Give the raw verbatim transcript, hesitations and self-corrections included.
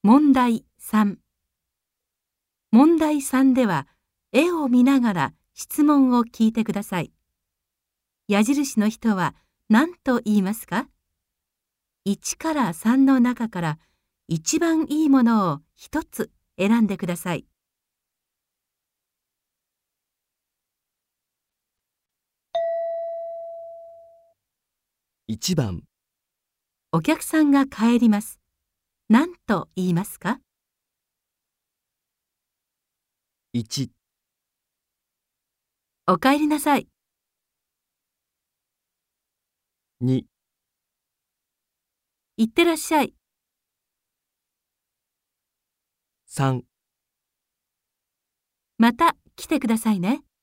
問題さん。問題さんでは、絵を見ながら質問を聞いてください。矢印の人は何と言いますか？いちからさんの中から一番いいものを一つ選んでください。 いちばん、 お客さんが帰ります。何と言いますか？ いち、 お帰りなさい。 に、 いってらっしゃい。 さん。 また来てくださいね。